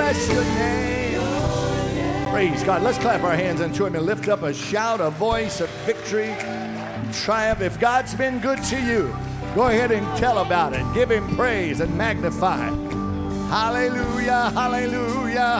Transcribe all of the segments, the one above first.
bless your name. Praise God. Let's clap our hands unto him and lift up a shout, a voice of victory and triumph. If God's been good to you, go ahead and tell about it. Give him praise and magnify. Hallelujah, hallelujah,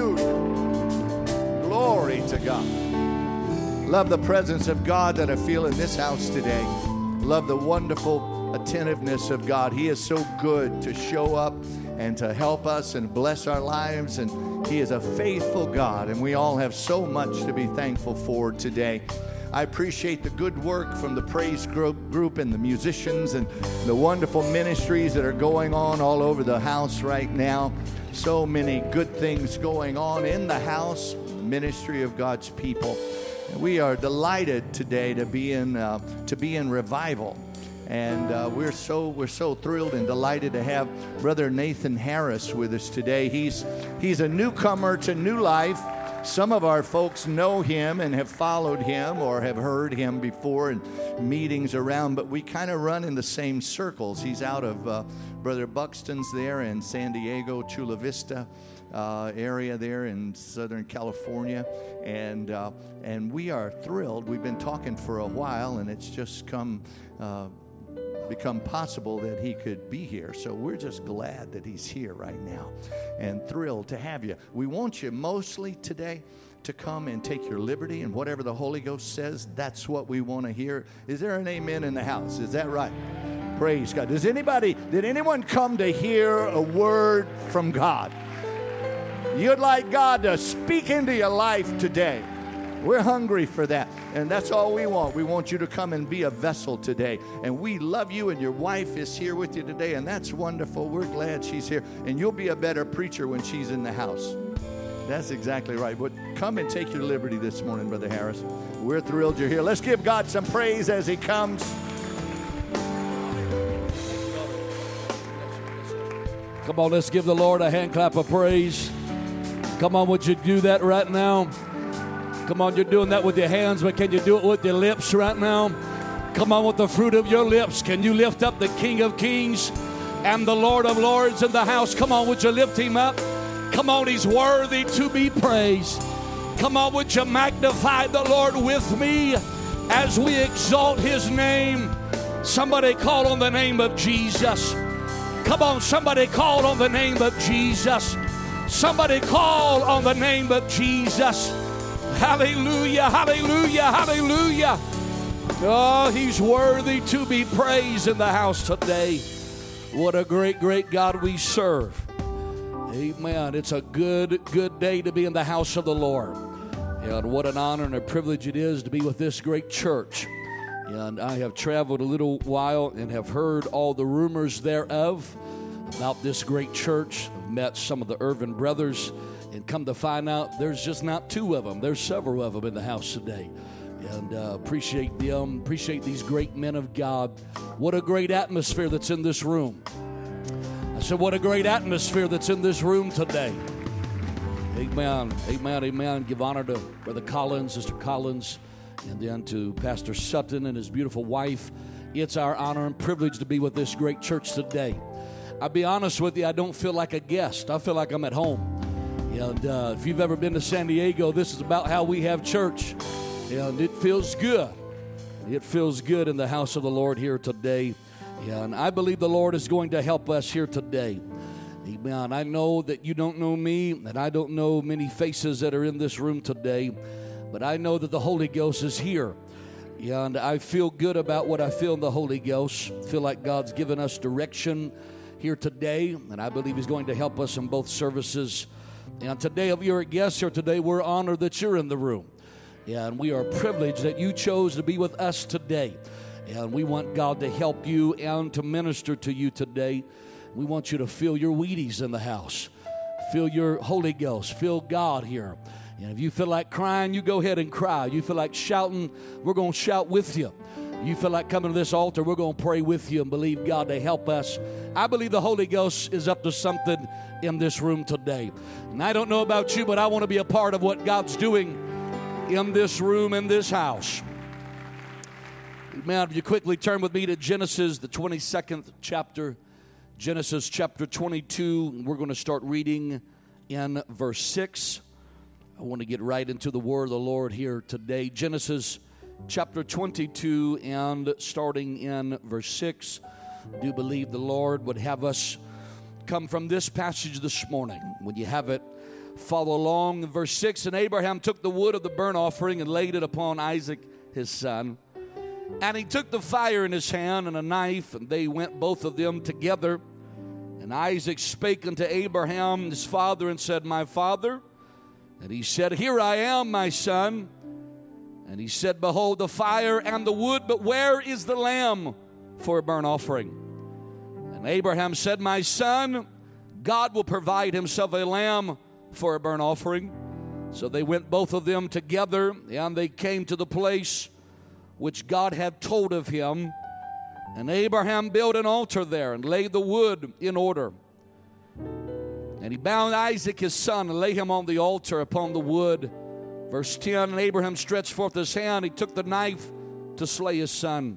hallelujah. Glory to God. Love the presence of God that I feel in this house today. Love the wonderful attentiveness of God. He is so good to show up and to help us and bless our lives. And he is a faithful God. And we all have so much to be thankful for today. I appreciate the good work from the praise group and the musicians and the wonderful ministries that are going on all over the house right now. So many good things going on in the house, ministry of God's people. And we are delighted today to be in revival. And we're so thrilled and delighted to have Brother Nathan Harris with us today. He's a newcomer to New Life. Some of our folks know him and have followed him or have heard him before in meetings around, but we kind of run in the same circles. He's out of Brother Buxton's there in San Diego, Chula Vista area there in Southern California, and we are thrilled. We've been talking for a while, and it's just become possible that he could be here. So we're just glad that he's here right now and thrilled to have you. We want you mostly today to come and take your liberty, and whatever the Holy Ghost says, that's what we want to hear. Is there an amen in the house? Is that right? Praise God. Did anyone come to hear a word from God? You'd like God to speak into your life today. We're hungry for that, and that's all we want. We want you to come and be a vessel today, and we love you, and your wife is here with you today, and that's wonderful. We're glad she's here, and you'll be a better preacher when she's in the house. That's exactly right. But come and take your liberty this morning, Brother Harris. We're thrilled you're here. Let's give God some praise as he comes. Come on, let's give the Lord a hand clap of praise. Come on, would you do that right now? Come on, you're doing that with your hands, but can you do it with your lips right now? Come on, with the fruit of your lips, can you lift up the King of Kings and the Lord of Lords in the house? Come on, would you lift him up? Come on, he's worthy to be praised. Come on, would you magnify the Lord with me as we exalt his name? Somebody call on the name of Jesus. Come on, somebody call on the name of Jesus. Somebody call on the name of Jesus. Hallelujah, hallelujah, hallelujah. Oh, he's worthy to be praised in the house today. What a great, great God we serve. Amen. It's a good day to be in the house of the Lord. And what an honor and a privilege it is to be with this great church. And I have traveled a little while and have heard all the rumors thereof about this great church. I've met some of the Irvin brothers and come to find out there's just not two of them. There's several of them in the house today. And appreciate them, appreciate these great men of God. What a great atmosphere that's in this room. I said, what a great atmosphere that's in this room today. Amen, amen, amen. Give honor to Brother Collins, Sister Collins, and then to Pastor Sutton and his beautiful wife. It's our honor and privilege to be with this great church today. I'll be honest with you, I don't feel like a guest. I feel like I'm at home. And if you've ever been to San Diego, this is about how we have church. And it feels good. It feels good in the house of the Lord here today. And I believe the Lord is going to help us here today. Amen. I know that you don't know me, and I don't know many faces that are in this room today. But I know that the Holy Ghost is here. And I feel good about what I feel in the Holy Ghost. I feel like God's given us direction here today. And I believe he's going to help us in both services. And today, if you're a guest here today, we're honored that you're in the room. And we are privileged that you chose to be with us today. And we want God to help you and to minister to you today. We want you to feel your Wheaties in the house. Feel your Holy Ghost. Feel God here. And if you feel like crying, you go ahead and cry. You feel like shouting, we're going to shout with you. You feel like coming to this altar, we're going to pray with you and believe God to help us. I believe the Holy Ghost is up to something in this room today. And I don't know about you, but I want to be a part of what God's doing in this room, in this house. Amen. If you quickly turn with me to Genesis, the 22nd chapter, Genesis chapter 22. We're going to start reading in verse 6. I want to get right into the word of the Lord here today. Genesis chapter 22 and starting in verse 6. I do believe the Lord would have us come from this passage this morning. When you have it, follow along. Verse 6, and Abraham took the wood of the burnt offering and laid it upon Isaac his son. And he took the fire in his hand and a knife, and they went both of them together. And Isaac spake unto Abraham his father and said, My father. And he said, Here I am, my son. And he said, Behold, the fire and the wood, but where is the lamb for a burnt offering? And Abraham said, My son, God will provide himself a lamb for a burnt offering. So they went both of them together, and they came to the place which God had told of him. And Abraham built an altar there and laid the wood in order. And he bound Isaac his son and laid him on the altar upon the wood. Verse 10, and Abraham stretched forth his hand. He took the knife to slay his son.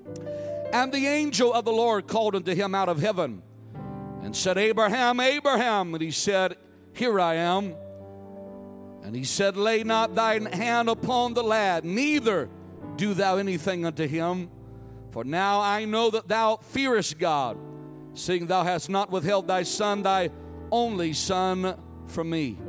And the angel of the Lord called unto him out of heaven and said, Abraham, Abraham. And he said, Here I am. And he said, Lay not thine hand upon the lad, neither do thou anything unto him. For now I know that thou fearest God, seeing thou hast not withheld thy son, thy only son, from me.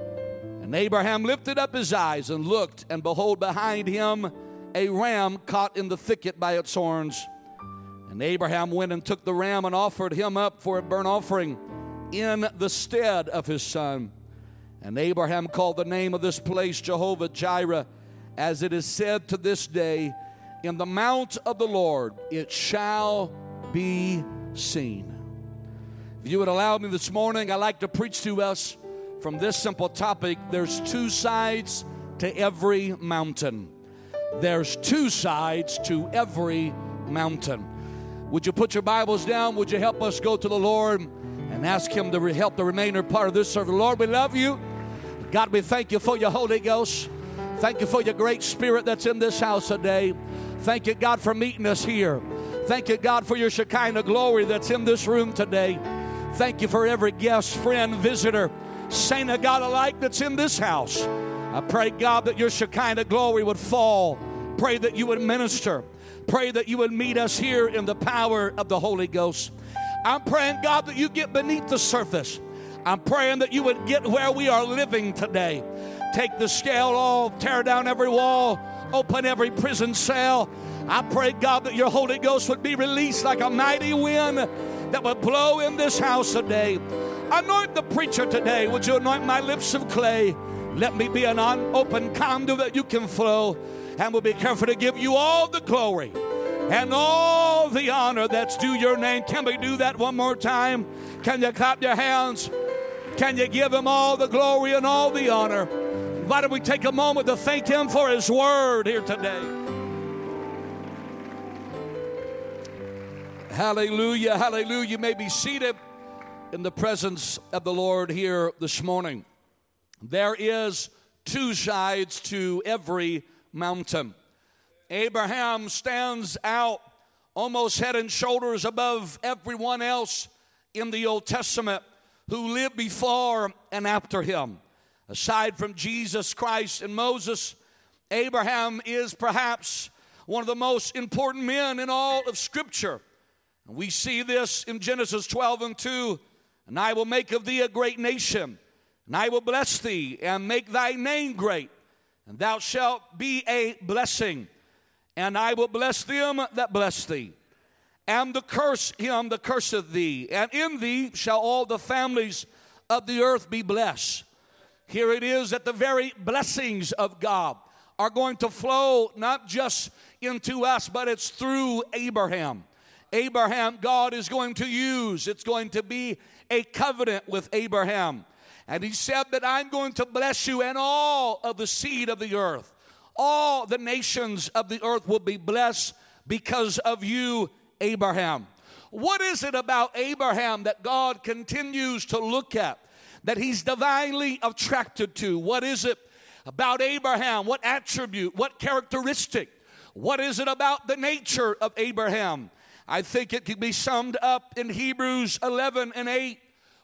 And Abraham lifted up his eyes and looked, and behold, behind him a ram caught in the thicket by its horns. And Abraham went and took the ram and offered him up for a burnt offering in the stead of his son. And Abraham called the name of this place Jehovah Jireh, as it is said to this day, In the mount of the Lord it shall be seen. If you would allow me this morning, I'd like to preach to us from this simple topic. There's two sides to every mountain. There's two sides to every mountain. Would you put your Bibles down? Would you help us go to the Lord and ask Him to help the remainder part of this service? Lord, we love you. God, we thank you for your Holy Ghost. Thank you for your great Spirit that's in this house today. Thank you, God, for meeting us here. Thank you, God, for your Shekinah glory that's in this room today. Thank you for every guest, friend, visitor, saint of God alike that's in this house. I pray, God, that your Shekinah glory would fall. Pray that you would minister. Pray that you would meet us here in the power of the Holy Ghost. I'm praying, God, that you get beneath the surface. I'm praying that you would get where we are living today. Take the scale off, tear down every wall, open every prison cell. I pray, God, that your Holy Ghost would be released like a mighty wind that would blow in this house today. Anoint the preacher today. Would you anoint my lips of clay? Let me be an open conduit that you can flow. And we'll be careful to give you all the glory and all the honor that's due your name. Can we do that one more time? Can you clap your hands? Can you give him all the glory and all the honor? Why don't we take a moment to thank him for his word here today? Hallelujah, hallelujah. You may be seated in the presence of the Lord here this morning. There is two sides to every mountain. Abraham stands out almost head and shoulders above everyone else in the Old Testament who lived before and after him. Aside from Jesus Christ and Moses, Abraham is perhaps one of the most important men in all of Scripture. And we see this in Genesis 12:2. And I will make of thee a great nation, and I will bless thee and make thy name great, and thou shalt be a blessing. And I will bless them that bless thee, and to curse him that curseth thee. And in thee shall all the families of the earth be blessed. Here it is that the very blessings of God are going to flow not just into us, but it's through Abraham. Abraham, God is going to use. It's going to be a covenant with Abraham. And he said that I'm going to bless you, and all of the seed of the earth, all the nations of the earth will be blessed because of you, Abraham. What is it about Abraham that God continues to look at, that he's divinely attracted to? What is it about Abraham? What attribute? What characteristic? What is it about the nature of Abraham? I think it can be summed up in Hebrews 11:8,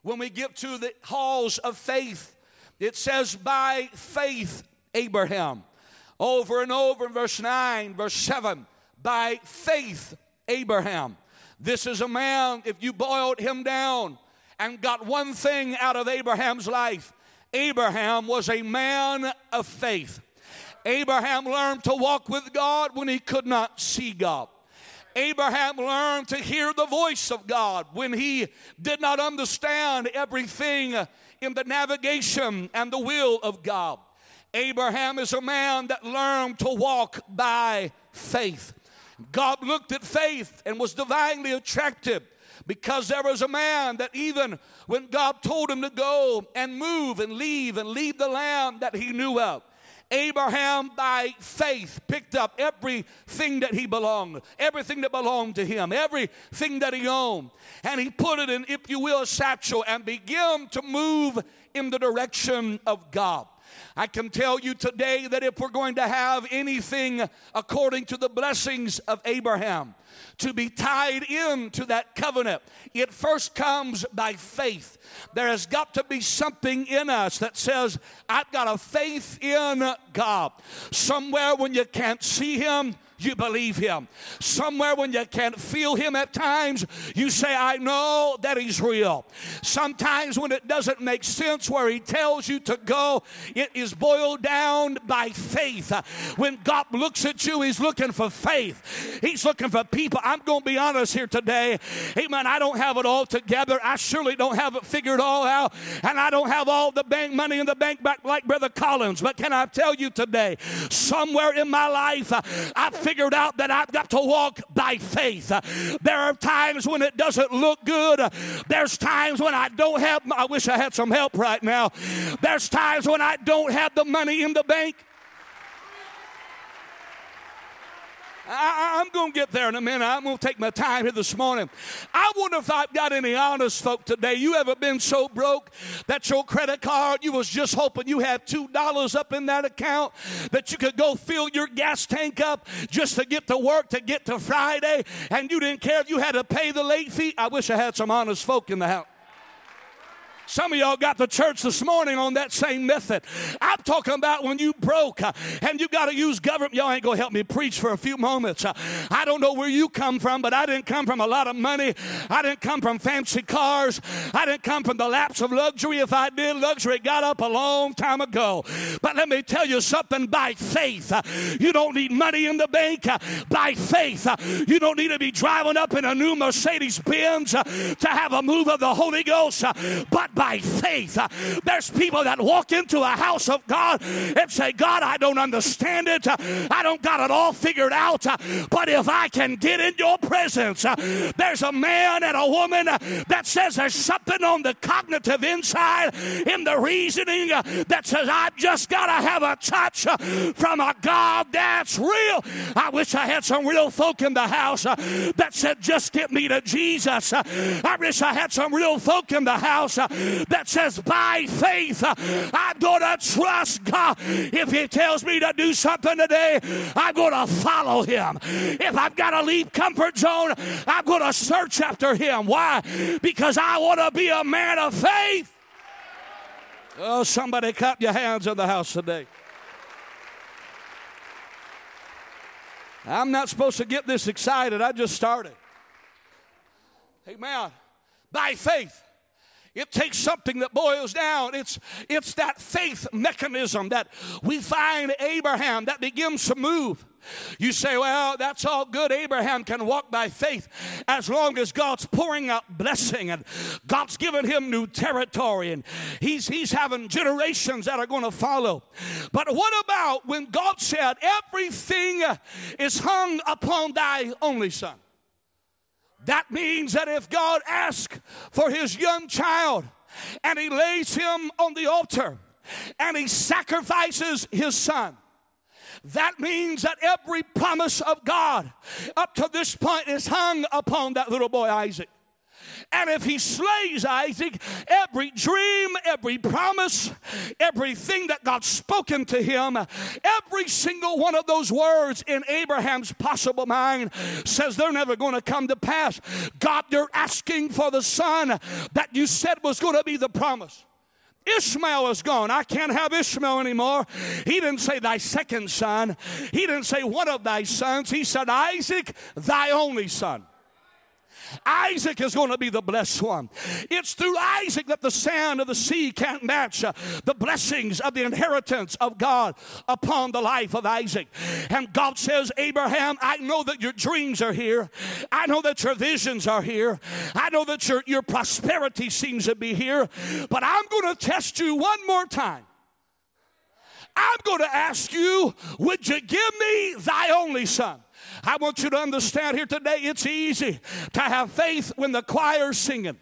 when we get to the halls of faith, it says, by faith, Abraham. Over and over in verse 9, verse 7, by faith, Abraham. This is a man, if you boiled him down and got one thing out of Abraham's life, Abraham was a man of faith. Abraham learned to walk with God when he could not see God. Abraham learned to hear the voice of God when he did not understand everything in the navigation and the will of God. Abraham is a man that learned to walk by faith. God looked at faith and was divinely attracted, because there was a man that even when God told him to go and move and leave the land that he knew of, Abraham by faith picked up everything that he belonged, everything that belonged to him, everything that he owned, and he put it in, if you will, a satchel, and began to move in the direction of God. I can tell you today that if we're going to have anything according to the blessings of Abraham, to be tied into that covenant, it first comes by faith. There has got to be something in us that says, I've got a faith in God. Somewhere when you can't see him, you believe him. Somewhere when you can't feel him at times, you say, I know that he's real. Sometimes when it doesn't make sense where he tells you to go, it is boiled down by faith. When God looks at you, he's looking for faith. He's looking for people. I'm going to be honest here today. Amen. I don't have it all together. I surely don't have it figured all out. And I don't have all the bank money in the bank back like Brother Collins. But can I tell you today, somewhere in my life, I figured out that I've got to walk by faith. There are times when it doesn't look good. There's times when I don't have, I wish I had some help right now. There's times when I don't have the money in the bank. I'm going to get there in a minute. I'm going to take my time here this morning. I wonder if I've got any honest folk today. You ever been so broke that your credit card, you was just hoping you had $2 up in that account that you could go fill your gas tank up just to get to work, to get to Friday, and you didn't care if you had to pay the late fee? I wish I had some honest folk in the house. Some of y'all got to church this morning on that same method. I'm talking about when you broke and you got to use government. Y'all ain't going to help me preach for a few moments. I don't know where you come from, but I didn't come from a lot of money. I didn't come from fancy cars. I didn't come from the laps of luxury. If I did, luxury got up a long time ago. But let me tell you something, by faith. You don't need money in the bank. By faith. You don't need to be driving up in a new Mercedes-Benz to have a move of the Holy Ghost. But by faith, there's people that walk into a house of God and say, God, I don't understand it. I don't got it all figured out. But if I can get in your presence, there's a man and a woman that says there's something on the cognitive inside, in the reasoning, that says, I've just got to have a touch from a God that's real. I wish I had some real folk in the house that said, just get me to Jesus. I wish I had some real folk in the house that says, by faith, I'm going to trust God. If he tells me to do something today, I'm going to follow him. If I've got to leave comfort zone, I'm going to search after him. Why? Because I want to be a man of faith. Oh, somebody clap your hands in the house today. I'm not supposed to get this excited. I just started. Amen. By faith. It takes something that boils down. It's that faith mechanism that we find Abraham that begins to move. You say, well, that's all good. Abraham can walk by faith as long as God's pouring out blessing and God's given him new territory and he's having generations that are going to follow. But what about when God said, everything is hung upon thy only son? That means that if God asks for his young child and he lays him on the altar and he sacrifices his son, that means that every promise of God up to this point is hung upon that little boy Isaac. And if he slays Isaac, every dream, every promise, everything that God's spoken to him, every single one of those words in Abraham's possible mind says they're never going to come to pass. God, you're asking for the son that you said was going to be the promise. Ishmael is gone. I can't have Ishmael anymore. He didn't say thy second son. He didn't say one of thy sons. He said, Isaac, thy only son. Isaac is going to be the blessed one. It's through Isaac that the sand of the sea can't match the blessings of the inheritance of God upon the life of Isaac. And God says, Abraham, I know that your dreams are here. I know that your visions are here. I know that your prosperity seems to be here. But I'm going to test you one more time. I'm going to ask you, would you give me thy only son? I want you to understand here today, it's easy to have faith when the choir's singing.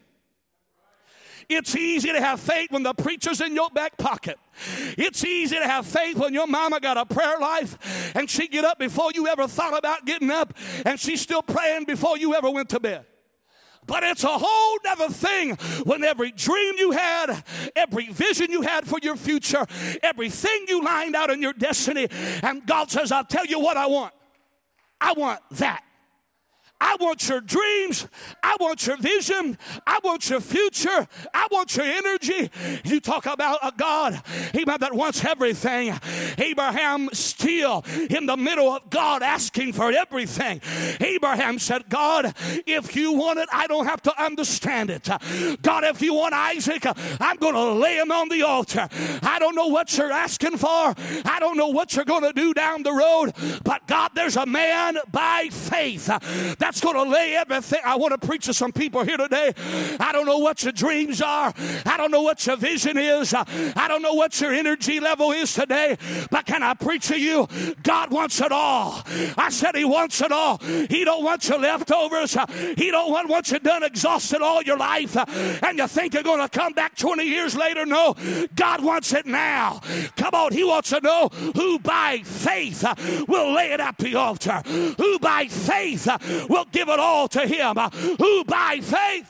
It's easy to have faith when the preacher's in your back pocket. It's easy to have faith when your mama got a prayer life and she get up before you ever thought about getting up, and she's still praying before you ever went to bed. But it's a whole other thing when every dream you had, every vision you had for your future, everything you lined out in your destiny, and God says, I'll tell you what I want. I want that. I want your dreams. I want your vision. I want your future. I want your energy. You talk about a God, amen, that wants everything. Abraham still in the middle of God asking for everything. Abraham said, God, if you want it, I don't have to understand it. God, if you want Isaac, I'm going to lay him on the altar. I don't know what you're asking for. I don't know what you're going to do down the road. But God, there's a man by faith that's going to lay everything. I want to preach to some people here today. I don't know what your dreams are. I don't know what your vision is. I don't know what your energy level is today. But can I preach to you? God wants it all. I said he wants it all. He don't want your leftovers. He don't want what you done exhausted all your life and you think you're going to come back 20 years later. No, God wants it now. Come on, he wants to know who by faith will lay it at the altar. Who by faith will give it all to him. Who by faith.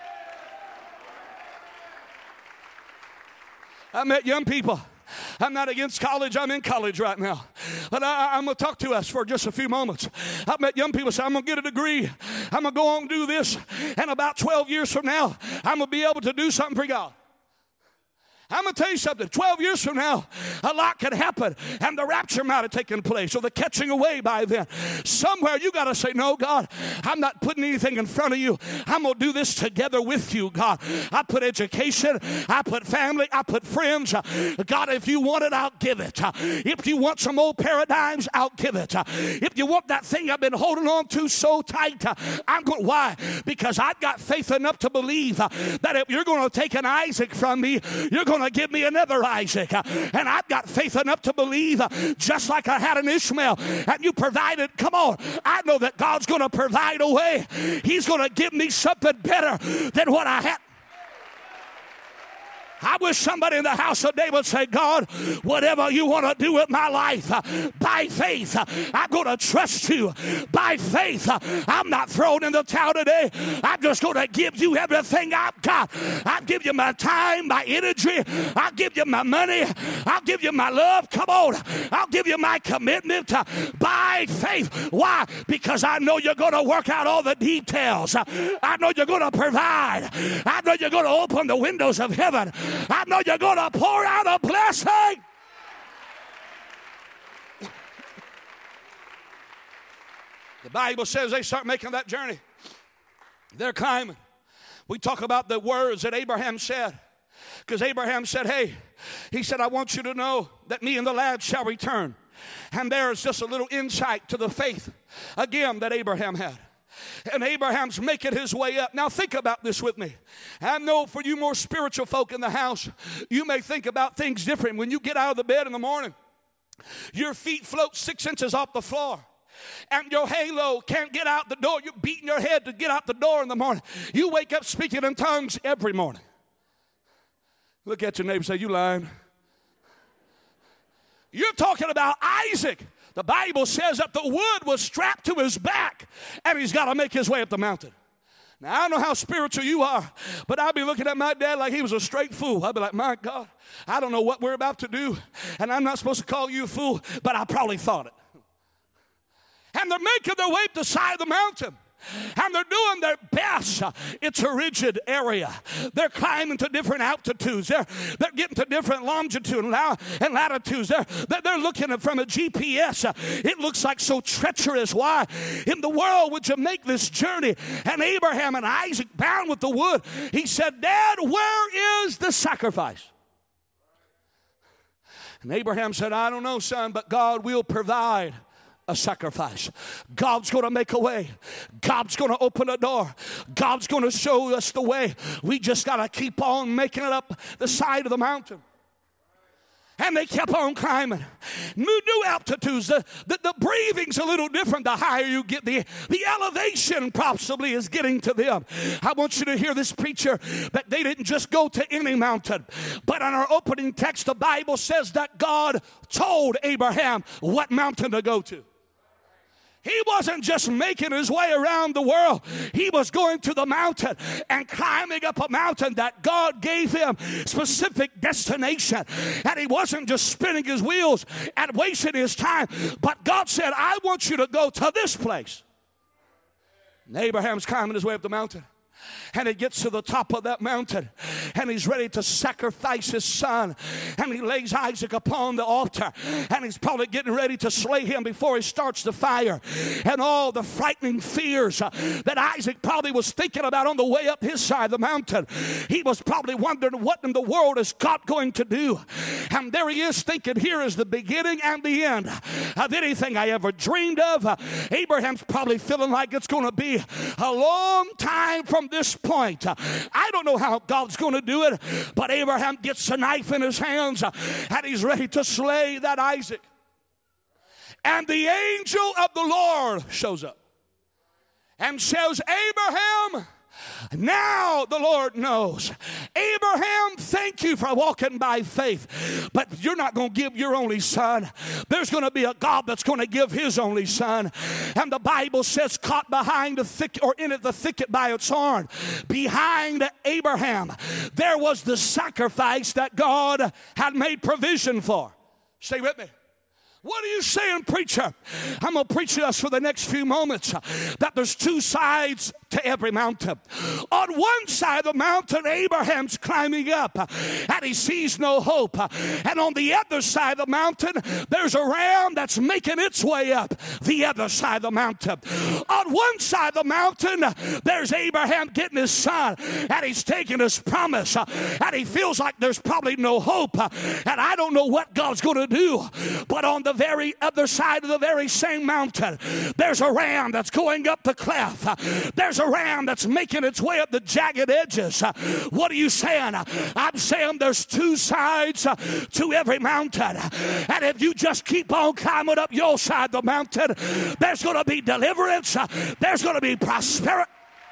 I met young people. I'm not against college. I'm in college right now. But I'm going to talk to us for just a few moments. I've met young people say, I'm going to get a degree. I'm going to go on and do this. And about 12 years from now, I'm going to be able to do something for God. I'm going to tell you something. 12 years from now, a lot could happen, and the rapture might have taken place, or the catching away by then. Somewhere you got to say, no, God, I'm not putting anything in front of you. I'm going to do this together with you, God. I put education, I put family, I put friends. God, if you want it, I'll give it. If you want some old paradigms, I'll give it. If you want that thing I've been holding on to so tight, I'm going. Why? Because I've got faith enough to believe that if you're going to take an Isaac from me, you're going to give me another Isaac. And I've got faith enough to believe, just like I had an Ishmael, and you provided. Come on, I know that God's going to provide a way. He's going to give me something better than what I had. I wish somebody in the house today would say, God, whatever you want to do with my life, by faith, I'm going to trust you. By faith, I'm not thrown in the towel today. I'm just going to give you everything I've got. I'll give you my time, my energy. I'll give you my money. I'll give you my love. Come on. I'll give you my commitment by faith. Why? Because I know you're going to work out all the details. I know you're going to provide. I know you're going to open the windows of heaven. I know you're going to pour out a blessing. The Bible says they start making that journey. They're climbing. We talk about the words that Abraham said. Because Abraham said, hey, he said, I want you to know that me and the lad shall return. And there's just a little insight to the faith, again, that Abraham had. And Abraham's making his way up. Now think about this with me. I know for you more spiritual folk in the house, you may think about things different. When you get out of the bed in the morning, your feet float 6 inches off the floor. And your halo can't get out the door. You're beating your head to get out the door in the morning. You wake up speaking in tongues every morning. Look at your neighbor and say, you lying. You're talking about Isaac. The Bible says that the wood was strapped to his back, and he's got to make his way up the mountain. Now, I don't know how spiritual you are, but I'd be looking at my dad like he was a straight fool. I'd be like, my God, I don't know what we're about to do, and I'm not supposed to call you a fool, but I probably thought it. And they're making their way up the side of the mountain. And they're doing their best. It's a rigid area. They're climbing to different altitudes. They're getting to different longitude and latitudes. They're looking at from a GPS. It looks like so treacherous. Why in the world would you make this journey? And Abraham and Isaac bound with the wood. He said, Dad, where is the sacrifice? And Abraham said, I don't know, son, but God will provide a sacrifice. God's going to make a way. God's going to open a door. God's going to show us the way. We just got to keep on making it up the side of the mountain. And they kept on climbing. New altitudes. The breathing's a little different the higher you get. The elevation possibly is getting to them. I want you to hear this, preacher, that they didn't just go to any mountain. But on our opening text, the Bible says that God told Abraham what mountain to go to. He wasn't just making his way around the world. He was going to the mountain and climbing up a mountain that God gave him specific destination. And he wasn't just spinning his wheels and wasting his time. But God said, I want you to go to this place. And Abraham's climbing his way up the mountain. And he gets to the top of that mountain, and he's ready to sacrifice his son. And he lays Isaac upon the altar, and he's probably getting ready to slay him before he starts the fire. And all the frightening fears that Isaac probably was thinking about on the way up his side of the mountain, he was probably wondering, what in the world is God going to do? And there he is thinking, here is the beginning and the end of anything I ever dreamed of. Abraham's probably feeling like it's going to be a long time from this point. I don't know how God's going to do it, but Abraham gets a knife in his hands and he's ready to slay that Isaac. And the angel of the Lord shows up and says, Abraham, now the Lord knows. Abraham, thank you for walking by faith, but you're not going to give your only son. There's going to be a God that's going to give his only son. And the Bible says, caught behind the thicket, or in it the thicket by its horn, behind Abraham, there was the sacrifice that God had made provision for. Stay with me. What are you saying, preacher? I'm going to preach to us for the next few moments that there's two sides to every mountain. On one side of the mountain, Abraham's climbing up and he sees no hope. And on the other side of the mountain, there's a ram that's making its way up the other side of the mountain. On one side of the mountain, there's Abraham getting his son, and he's taking his promise, and he feels like there's probably no hope, and I don't know what God's going to do. But on the very other side of the very same mountain, there's a ram that's going up the cliff. There's a ram that's making its way up the jagged edges. What are you saying? I'm saying there's two sides to every mountain, and if you just keep on climbing up your side of the mountain, there's going to be deliverance, there's going to be prosperity,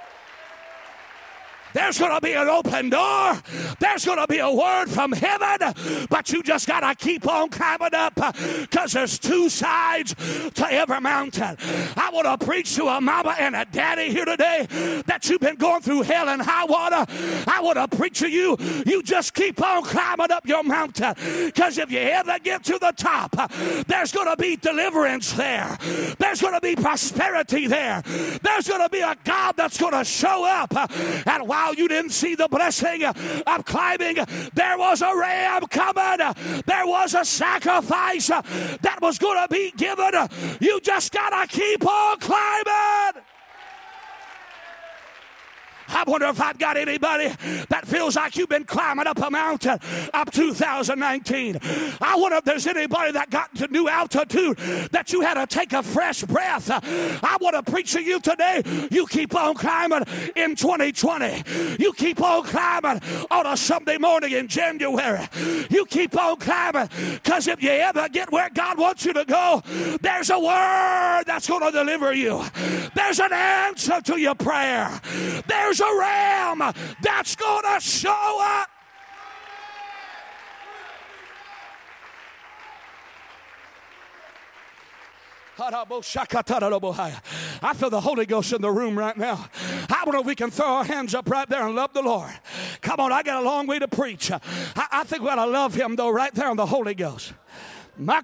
there's going to be an open door, there's going to be a word from heaven, but you just got to keep on climbing up, because there's two sides to every mountain. I want to preach to a mama and a daddy here today that you've been going through hell and high water. I want to preach to you, you just keep on climbing up your mountain, because if you ever get to the top, there's going to be deliverance there, there's going to be prosperity there, there's going to be a God that's going to show up. And while you didn't see the blessing of climbing, there was a ram coming, there was a sacrifice that was going to be given. You just got to keep on climbing. I wonder if I've got anybody that feels like you've been climbing up a mountain up 2019. I wonder if there's anybody that got to new altitude that you had to take a fresh breath. I want to preach to you today. You keep on climbing in 2020. You keep on climbing on a Sunday morning in January. You keep on climbing, because if you ever get where God wants you to go, there's a word that's going to deliver you. There's an answer to your prayer. There's a ram that's going to show up. I feel the Holy Ghost in the room right now. I don't know if we can throw our hands up right there and love the Lord. Come on, I got a long way to preach. I think we ought to love him, though, right there on the Holy Ghost. I'm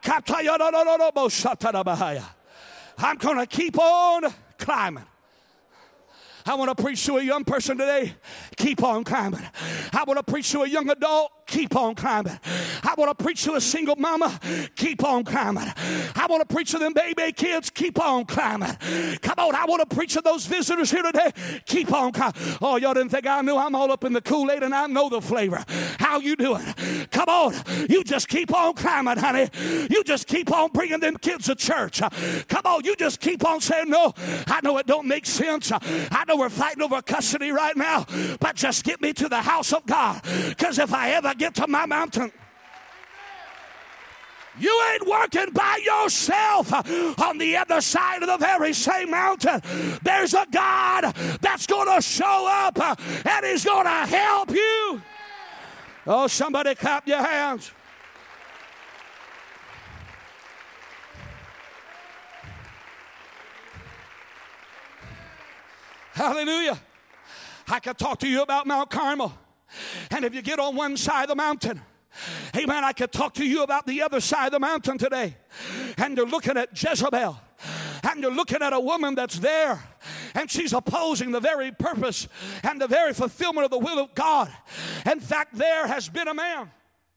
going to keep on climbing. I want to preach to a young person today. Keep on climbing. I want to preach to a young adult. Keep on climbing. I want to preach to a single mama. Keep on climbing. I want to preach to them baby kids. Keep on climbing. Come on, I want to preach to those visitors here today. Keep on climbing. Oh, y'all didn't think I knew? I'm all up in the Kool-Aid and I know the flavor. How you doing? Come on, you just keep on climbing, honey. You just keep on bringing them kids to church. Come on, you just keep on saying, no, I know it don't make sense. I know we're fighting over custody right now, but just get me to the house of God. Because if I ever get to my mountain, you ain't working by yourself. On the other side of the very same mountain, there's a God that's going to show up and he's going to help you. Oh, somebody clap your hands. Hallelujah. I could talk to you about Mount Carmel. And if you get on one side of the mountain, amen, I could talk to you about the other side of the mountain today. And you're looking at Jezebel. And you're looking at a woman that's there. And she's opposing the very purpose and the very fulfillment of the will of God. In fact, there has been a man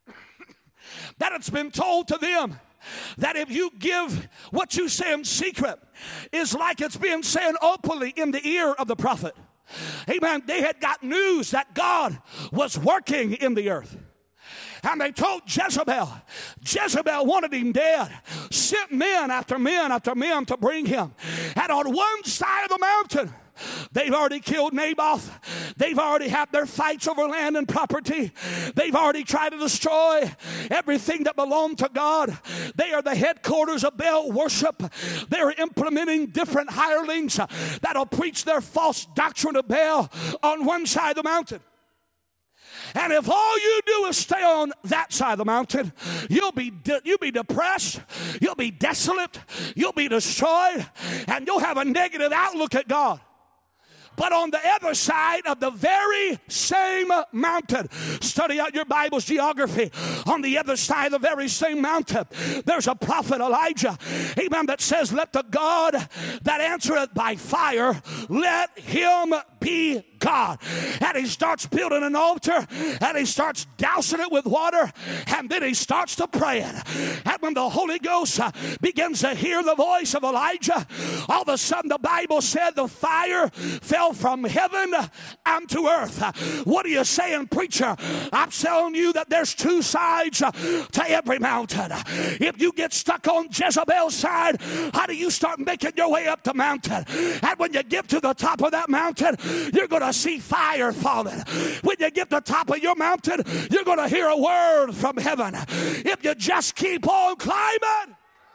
that it's been told to them that if you give what you say in secret, is like it's being said openly in the ear of the prophet. Amen. They had got news that God was working in the earth. And they told Jezebel. Jezebel wanted him dead. Sent men after men after men to bring him. And on one side of the mountain, they've already killed Naboth. They've already had their fights over land and property. They've already tried to destroy everything that belonged to God. They are the headquarters of Baal worship. They're implementing different hirelings that'll preach their false doctrine of Baal on one side of the mountain. And if all you do is stay on that side of the mountain, you'll be depressed, you'll be desolate, you'll be destroyed, and you'll have a negative outlook at God. But on the other side of the very same mountain, study out your Bible's geography. On the other side of the very same mountain, there's a prophet Elijah, amen, that says, let the God that answereth by fire, let him be God. And he starts building an altar, and he starts dousing it with water, and then he starts to pray. And when the Holy Ghost begins to hear the voice of Elijah, all of a sudden the Bible said the fire fell from heaven unto earth. What are you saying, preacher? I'm telling you that there's two sides to every mountain. If you get stuck on Jezebel's side, how do you start making your way up the mountain? And when you get to the top of that mountain, you're going to see fire falling. When you get to the top of your mountain, you're going to hear a word from heaven. If you just keep on climbing.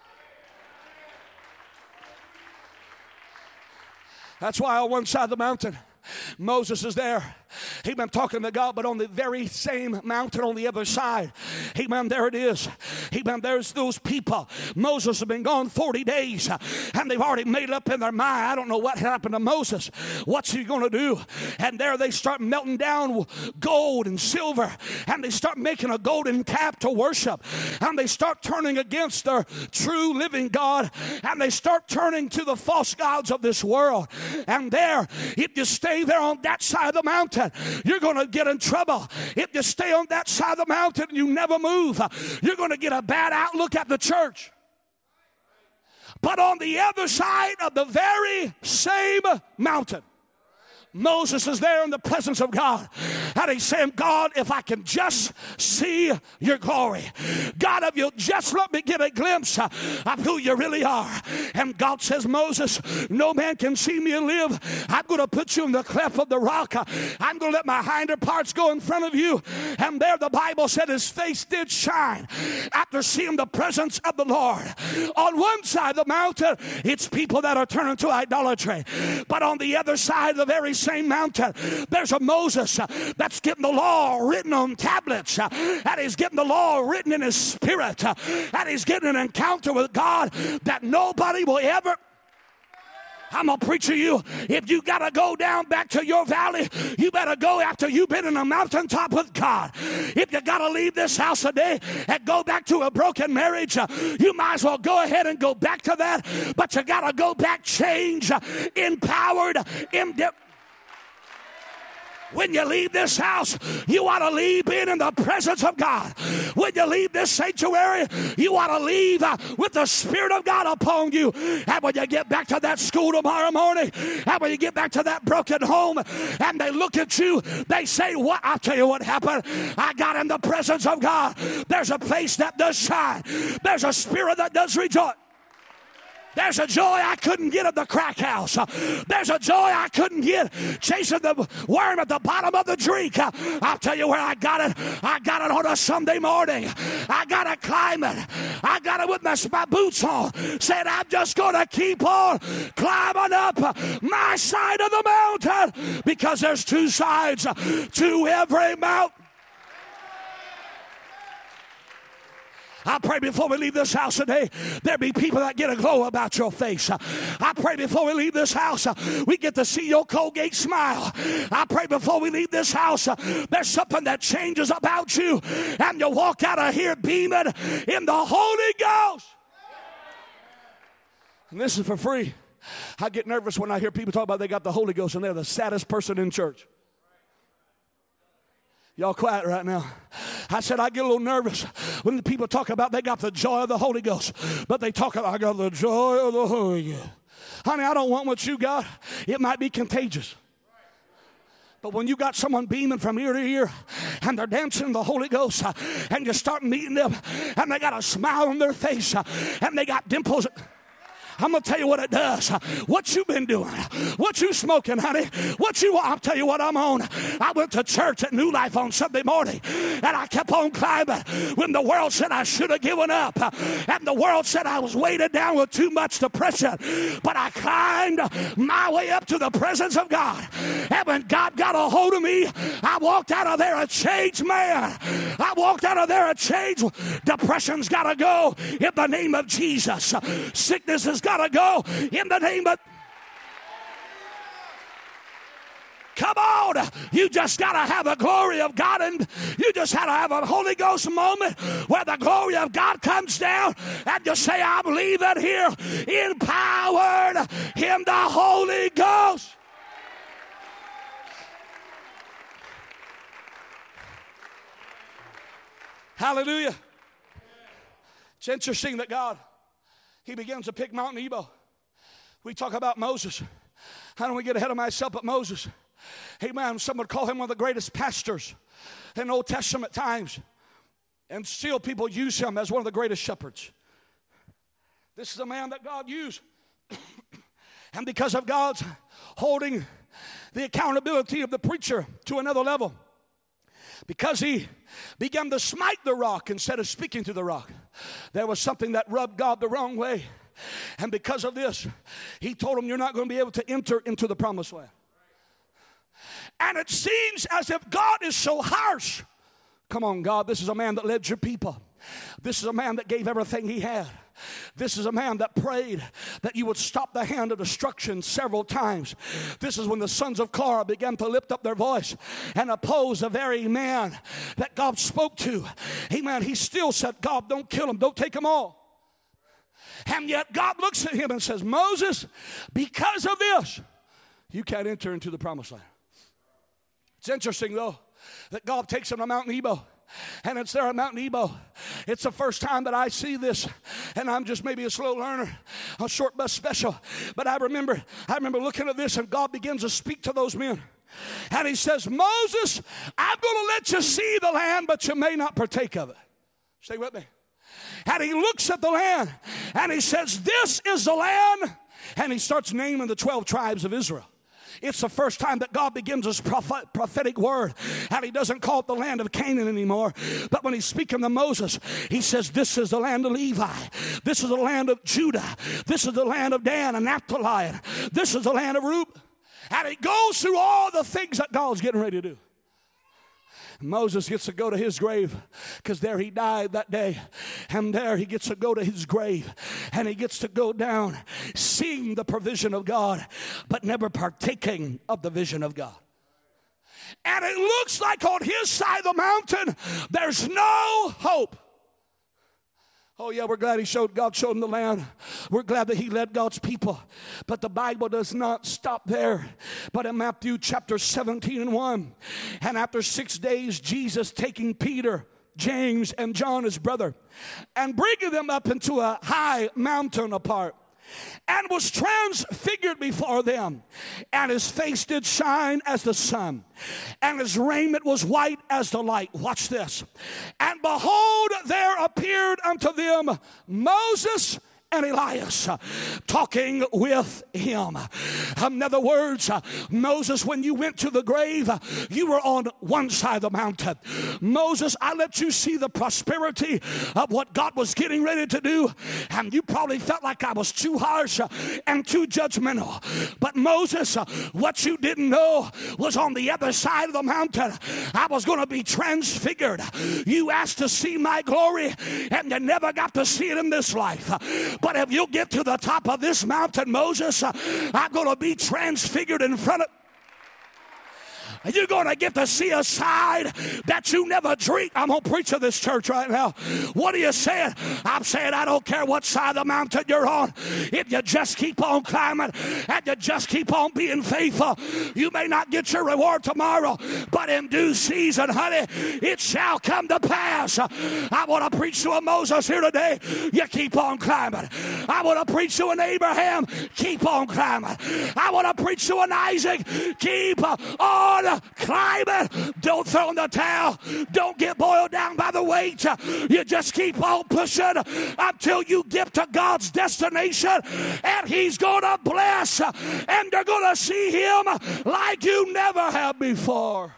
That's why on one side of the mountain, Moses is there. Amen, talking to God, but on the very same mountain on the other side, amen, there it is. Amen, there's those people. Moses has been gone 40 days, and they've already made up in their mind, I don't know what happened to Moses. What's he going to do? And there they start melting down gold and silver, and they start making a golden calf to worship, and they start turning against their true living God, and they start turning to the false gods of this world. And there, if you stay there on that side of the mountain, you're going to get in trouble. If you stay on that side of the mountain and you never move, you're going to get a bad outlook at the church. But on the other side of the very same mountain, Moses is there in the presence of God, and he's saying, God, if I can just see your glory, God, if you'll just let me get a glimpse of who you really are. And God says, Moses, no man can see me and live. I'm going to put you in the cleft of the rock. I'm going to let my hinder parts go in front of you. And there the Bible said his face did shine after seeing the presence of the Lord. On one side of the mountain, it's people that are turning to idolatry. But on the other side of the very same mountain, there's a Moses that's getting the law written on tablets, and he's getting the law written in his spirit, and he's getting an encounter with God that nobody will ever. I'm going to preach to you, if you got to go down back to your valley, you better go after you've been in a mountaintop with God. If you got to leave this house today and go back to a broken marriage, you might as well go ahead and go back to that, but you got to go back changed, empowered, when you leave this house, you ought to leave being in the presence of God. When you leave this sanctuary, you ought to leave with the Spirit of God upon you. And when you get back to that school tomorrow morning, and when you get back to that broken home, and they look at you, they say, what? I'll tell you what happened. I got in the presence of God. There's a face that does shine. There's a spirit that does rejoice. There's a joy I couldn't get at the crack house. There's a joy I couldn't get chasing the worm at the bottom of the drink. I'll tell you where I got it. I got it on a Sunday morning. I got it climbing. I got it with my boots on. Said, I'm just going to keep on climbing up my side of the mountain, because there's two sides to every mountain. I pray before we leave this house today, there be people that get a glow about your face. I pray before we leave this house, we get to see your Colgate smile. I pray before we leave this house, there's something that changes about you, and you walk out of here beaming in the Holy Ghost. And this is for free. I get nervous when I hear people talk about they got the Holy Ghost and they're the saddest person in church. Y'all quiet right now. I said I get a little nervous when the people talk about they got the joy of the Holy Ghost, but they talk about I got the joy of the Holy Ghost. Honey, I don't want what you got. It might be contagious. But when you got someone beaming from ear to ear and they're dancing in the Holy Ghost, and you start meeting them and they got a smile on their face and they got dimples. I'm going to tell you what it does. What you been doing? What you smoking, honey? I'll tell you what I'm on. I went to church at New Life on Sunday morning, and I kept on climbing when the world said I should have given up, and the world said I was weighted down with too much depression. But I climbed my way up to the presence of God, and when God got a hold of me, I walked out of there a changed man. I walked out of there a changed. Depression's got to go in the name of Jesus. Sickness has got to go in the name of. Come on, you just got to have the glory of God, and you just had to have a Holy Ghost moment where the glory of God comes down and you say, I'm leaving here empowered in the Holy Ghost. Hallelujah. It's interesting that God, He begins to pick Mount Nebo. We talk about Moses. I don't want to get ahead of myself, but Moses, amen, some would call him one of the greatest pastors in Old Testament times. And still people use him as one of the greatest shepherds. This is a man that God used. And because of God's holding the accountability of the preacher to another level, because he began to smite the rock instead of speaking to the rock, there was something that rubbed God the wrong way. And because of this, he told him, you're not going to be able to enter into the promised land. And it seems as if God is so harsh. Come on, God, this is a man that led your people. This is a man that gave everything he had. This is a man that prayed that you would stop the hand of destruction several times. This is when the sons of Korah began to lift up their voice and oppose the very man that God spoke to. Amen. He still said, God, don't kill him. Don't take them all. And yet God looks at him and says, Moses, because of this, you can't enter into the promised land. It's interesting, though, that God takes him to Mount Nebo. And it's there at Mount Nebo. It's the first time that I see this. And I'm just maybe a slow learner, a short bus special. But I remember looking at this, and God begins to speak to those men. And he says, Moses, I'm going to let you see the land, but you may not partake of it. Stay with me. And he looks at the land, and he says, this is the land. And he starts naming the 12 tribes of Israel. It's the first time that God begins his prophetic word, and he doesn't call it the land of Canaan anymore. But when he's speaking to Moses, he says, this is the land of Levi. This is the land of Judah. This is the land of Dan and Naphtali. This is the land of Reuben. And he goes through all the things that God's getting ready to do. Moses gets to go to his grave because there he died that day. And there he gets to go to his grave. And he gets to go down seeing the provision of God, but never partaking of the vision of God. And it looks like on his side of the mountain, there's no hope. Oh yeah, we're glad God showed him the land. We're glad that he led God's people. But the Bible does not stop there. But in Matthew chapter 17:1, and after 6 days, Jesus taking Peter, James, and John his brother, and bringing them up into a high mountain apart, and was transfigured before them, and his face did shine as the sun, and his raiment was white as the light. Watch this. And behold, there appeared unto them Moses and Elias talking with him. In other words, Moses, when you went to the grave, you were on one side of the mountain. Moses, I let you see the prosperity of what God was getting ready to do, and you probably felt like I was too harsh and too judgmental. But Moses, what you didn't know was on the other side of the mountain, I was going to be transfigured. You asked to see my glory, and you never got to see it in this life. But if you get to the top of this mountain, Moses, I'm going to be transfigured in front of... You're going to get to see a side that you never dreamed. I'm going to preach to this church right now. What are you saying? I'm saying I don't care what side of the mountain you're on. If you just keep on climbing and you just keep on being faithful, you may not get your reward tomorrow, but in due season, honey, it shall come to pass. I want to preach to a Moses here today. You keep on climbing. I want to preach to an Abraham. Keep on climbing. I want to preach to an Isaac. Keep on climbing. Don't throw in the towel. Don't get boiled down by the weight. You just keep on pushing until you get to God's destination, and he's going to bless, and they're going to see him like you never have before.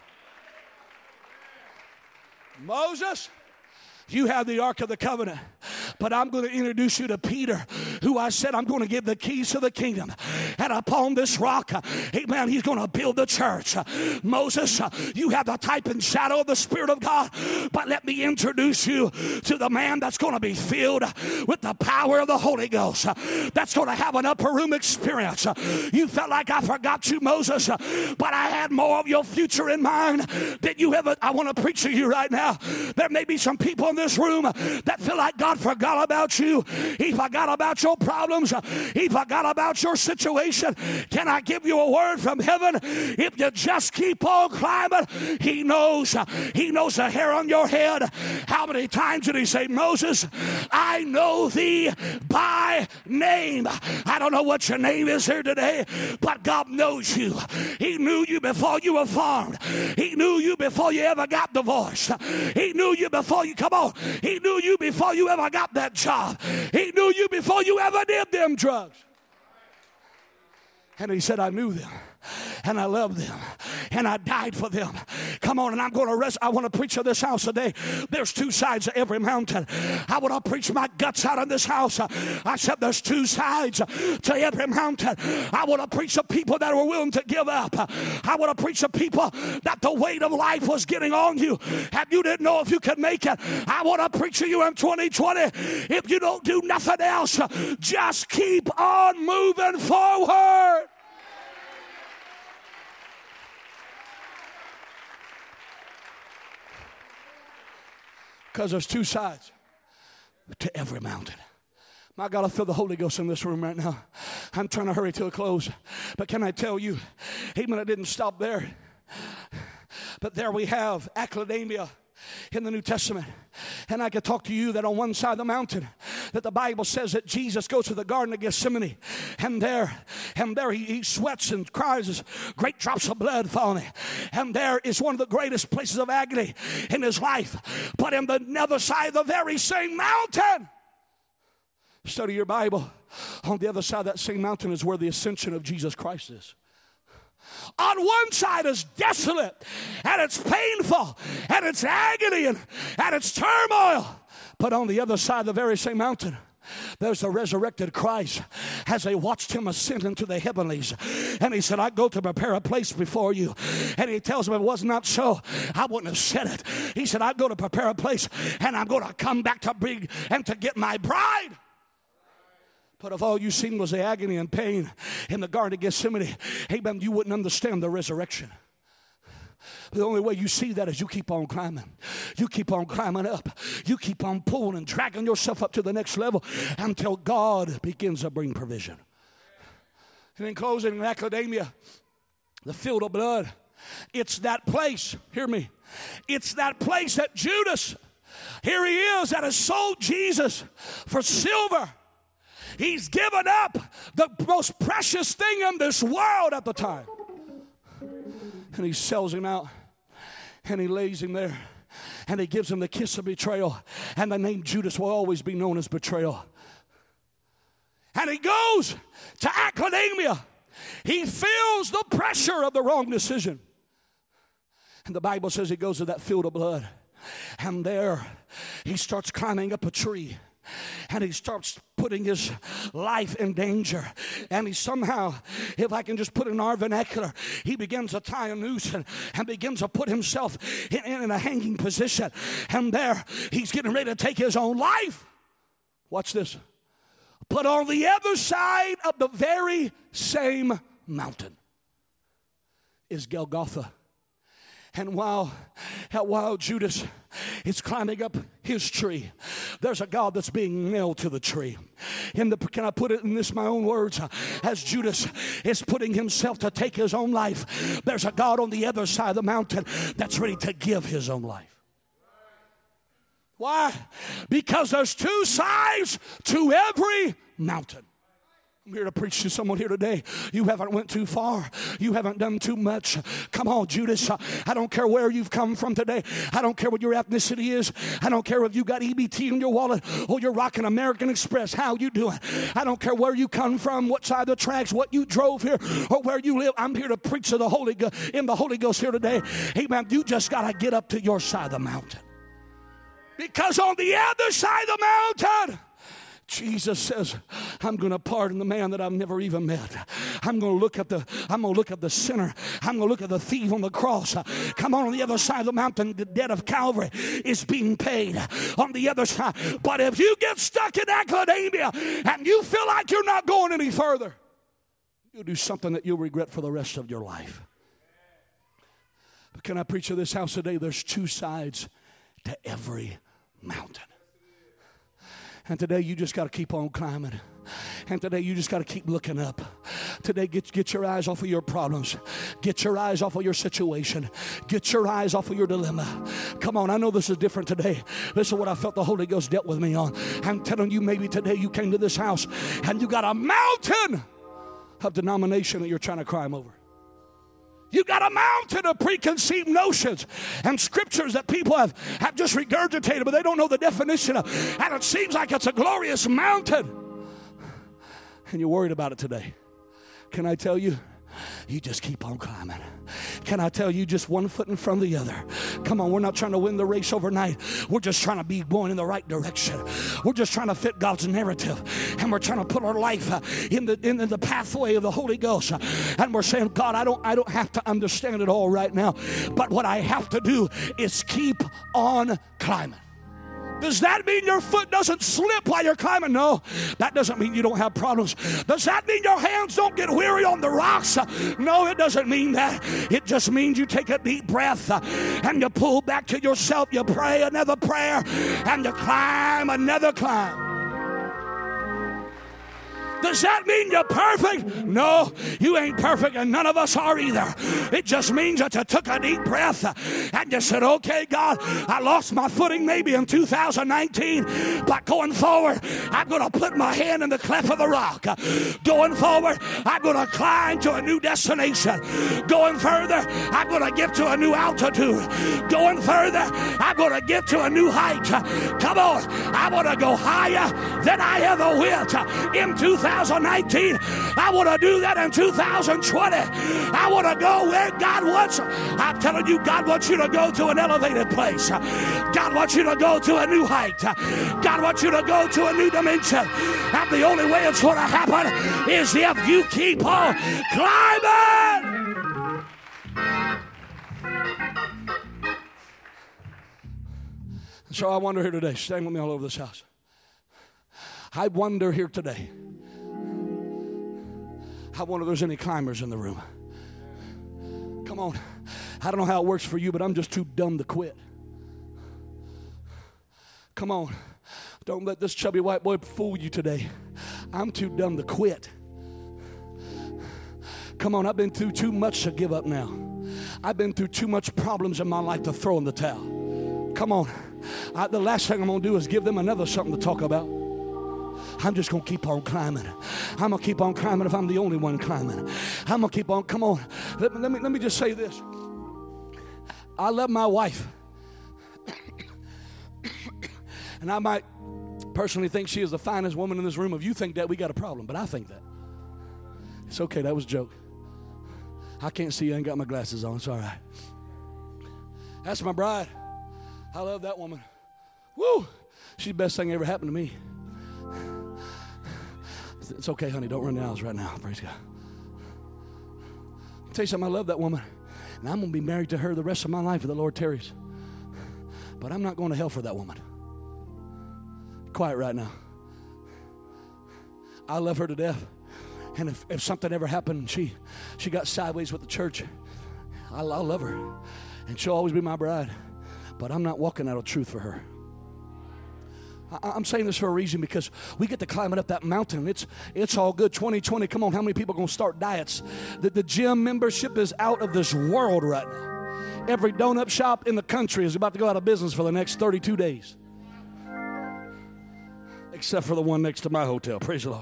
Moses, you have the Ark of the Covenant, but I'm going to introduce you to Peter, who I said I'm going to give the keys to the kingdom. And upon this rock, amen, he's going to build the church. Moses, you have the type and shadow of the Spirit of God, but let me introduce you to the man that's going to be filled with the power of the Holy Ghost, that's going to have an upper room experience. You felt like I forgot you, Moses, but I had more of your future in mind than you ever. I want to preach to you right now. There may be some people in this room that feel like God forgot about you. He forgot about your problems. He forgot about your situation. Can I give you a word from heaven? If you just keep on climbing, he knows the hair on your head. How many times did he say, Moses, I know thee by name? I don't know what your name is here today, but God knows you. He knew you before you were formed. He knew you before you ever got divorced. He knew you before you, come on, he knew you before you ever got that job. He knew you before you ever did them drugs. And he said, I knew them, and I loved them, and I died for them. Come on, and I'm going to rest. I want to preach to this house today. There's two sides to every mountain. I want to preach my guts out in this house. I said there's two sides to every mountain. I want to preach to people that were willing to give up. I want to preach to people that the weight of life was getting on you, and you didn't know if you could make it. I want to preach to you in 2020. If you don't do nothing else, just keep on moving forward. Because there's two sides to every mountain. My God, I feel the Holy Ghost in this room right now. I'm trying to hurry to a close. But can I tell you, amen, I didn't stop there. But there we have Academia in the New Testament. And I could talk to you that on one side of the mountain, that the Bible says that Jesus goes to the Garden of Gethsemane, and there he sweats and cries as great drops of blood falling. And there is one of the greatest places of agony in his life. But in the other side of the very same mountain, study your Bible, on the other side of that same mountain is where the ascension of Jesus Christ is. On one side is desolate, and it's painful, and it's agony, and it's turmoil. But on the other side of the very same mountain There's a resurrected Christ as they watched him ascend into the heavenlies. And he said, I go to prepare a place before you. And he tells them, if it was not so, I wouldn't have said it. He said, I go to prepare a place, and I'm going to come back to bring and to get my bride. But if all you seen was the agony and pain in the Garden of Gethsemane, amen, you wouldn't understand the resurrection. The only way you see that is you keep on climbing. You keep on climbing up. You keep on pulling and dragging yourself up to the next level until God begins to bring provision. And in closing, in Academia, the field of blood, it's that place, hear me, it's that place that Judas, here he is, that has sold Jesus for silver. He's given up the most precious thing in this world at the time. And he sells him out, and he lays him there, and he gives him the kiss of betrayal, and the name Judas will always be known as betrayal. And he goes to Academia. He feels the pressure of the wrong decision. And the Bible says he goes to that field of blood, and there he starts climbing up a tree. And he starts putting his life in danger. And he somehow, if I can just put it in our vernacular, he begins to tie a noose and begins to put himself in a hanging position. And there, he's getting ready to take his own life. Watch this. But on the other side of the very same mountain is Golgotha. And while Judas is climbing up his tree, there's a God that's being nailed to the tree. Can I put it in this my own words? As Judas is putting himself to take his own life, there's a God on the other side of the mountain that's ready to give his own life. Why? Because there's two sides to every mountain. I'm here to preach to someone here today. You haven't went too far. You haven't done too much. Come on, Judas. I don't care where you've come from today. I don't care what your ethnicity is. I don't care if you got EBT in your wallet or you're rocking American Express. How you doing? I don't care where you come from, what side of the tracks, what you drove here, or where you live. I'm here to preach to the Holy Ghost, in the Holy Ghost here today. Amen. You just got to get up to your side of the mountain. Because on the other side of the mountain, Jesus says, I'm going to pardon the man that I've never even met. I'm going to look at the sinner. I'm going to look at the thief on the cross. Come on the other side of the mountain, the debt of Calvary is being paid on the other side. But if you get stuck in Academia and you feel like you're not going any further, you'll do something that you'll regret for the rest of your life. But can I preach to this house today? There's two sides to every mountain. And today you just got to keep on climbing. And today you just got to keep looking up. Today get your eyes off of your problems. Get your eyes off of your situation. Get your eyes off of your dilemma. Come on, I know this is different today. This is what I felt the Holy Ghost dealt with me on. I'm telling you, maybe today you came to this house and you got a mountain of denomination that you're trying to climb over. You got a mountain of preconceived notions and scriptures that people have just regurgitated, but they don't know the definition of. And it seems like it's a glorious mountain. And you're worried about it today. Can I tell you? You just keep on climbing. Can I tell you, just one foot in front of the other? Come on, we're not trying to win the race overnight. We're just trying to be going in the right direction. We're just trying to fit God's narrative. And we're trying to put our life in the pathway of the Holy Ghost. And we're saying, God, I don't have to understand it all right now. But what I have to do is keep on climbing. Does that mean your foot doesn't slip while you're climbing? No, that doesn't mean you don't have problems. Does that mean your hands don't get weary on the rocks? No, it doesn't mean that. It just means you take a deep breath and you pull back to yourself. You pray another prayer and you climb another climb. Does that mean you're perfect? No, you ain't perfect, and none of us are either. It just means that you took a deep breath and you said, okay, God, I lost my footing maybe in 2019, but going forward, I'm going to put my hand in the cleft of the rock. Going forward, I'm going to climb to a new destination. Going further, I'm going to get to a new altitude. Going further, I'm going to get to a new height. Come on, I want to go higher than I ever went in 2019. 2019. I want to do that in 2020. I want to go where God wants. I'm telling you, God wants you to go to an elevated place. God wants you to go to a new height. God wants you to go to a new dimension. And the only way it's going to happen is if you keep on climbing. So I wonder here today, stand with me all over this house. I wonder here today, I wonder if there's any climbers in the room. Come on. I don't know how it works for you, but I'm just too dumb to quit. Come on. Don't let this chubby white boy fool you today. I'm too dumb to quit. Come on, I've been through too much to give up now. I've been through too much problems in my life to throw in the towel. Come on. The last thing I'm going to do is give them another something to talk about. I'm just going to keep on climbing. I'm going to keep on climbing if I'm the only one climbing. I'm going to keep on. Come on. Let me just say this. I love my wife. And I might personally think she is the finest woman in this room. If you think that, we got a problem. But I think that. It's okay. That was a joke. I can't see. I ain't got my glasses on. It's all right. That's my bride. I love that woman. Woo! She's the best thing ever happened to me. It's okay, honey. Don't run the aisles right now. Praise God. I'll tell you something. I love that woman. And I'm going to be married to her the rest of my life if the Lord tarries. But I'm not going to hell for that woman. Quiet right now. I love her to death. And if something ever happened, she got sideways with the church, I'll love her. And she'll always be my bride. But I'm not walking out of truth for her. I'm saying this for a reason, because we get to climbing up that mountain. It's all good. 2020, come on, how many people are going to start diets? The gym membership is out of this world right now. Every donut shop in the country is about to go out of business for the next 32 days. Except for the one next to my hotel. Praise the Lord.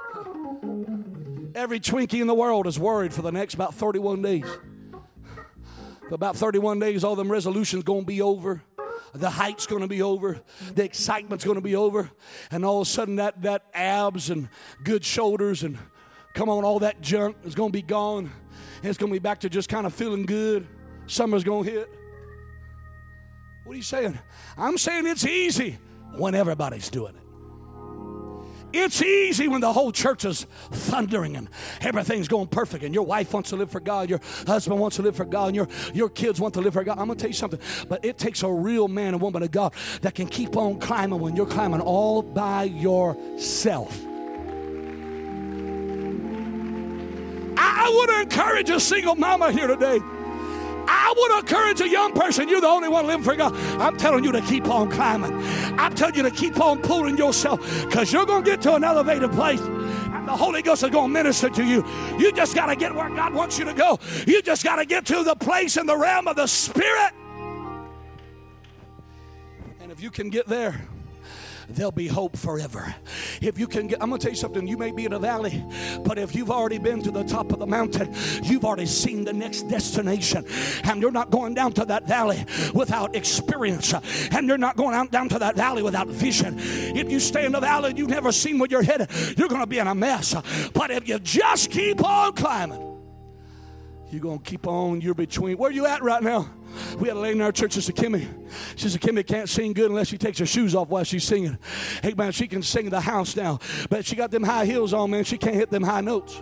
Every Twinkie in the world is worried for the next about 31 days. For about 31 days, all them resolutions going to be over. The height's going to be over. The excitement's going to be over. And all of a sudden, that abs and good shoulders and, come on, all that junk is going to be gone. And it's going to be back to just kind of feeling good. Summer's going to hit. What are you saying? I'm saying it's easy when everybody's doing it. It's easy when the whole church is thundering and everything's going perfect and your wife wants to live for God, your husband wants to live for God, and your kids want to live for God. I'm going to tell you something, but it takes a real man and woman of God that can keep on climbing when you're climbing all by yourself. I would encourage a single mama here today. I would encourage a young person. You're the only one living for God. I'm telling you to keep on climbing. I'm telling you to keep on pulling yourself, because you're going to get to an elevated place. And the Holy Ghost is going to minister to you. You just got to get where God wants you to go. You just got to get to the place in the realm of the Spirit. And if you can get there, there'll be hope forever. If you can get, I'm going to tell you something. You may be in a valley, but if you've already been to the top of the mountain, you've already seen the next destination. And you're not going down to that valley without experience. And you're not going down to that valley without vision. If you stay in the valley and you've never seen where you're headed, you're going to be in a mess. But if you just keep on climbing, you're going to keep on. You're between. Where are you at right now? We had a lady in our church, Sister Kimmy. Sister Kimmy can't sing good unless she takes her shoes off while she's singing. Hey, man, she can sing the house now. But she got them high heels on, man. She can't hit them high notes.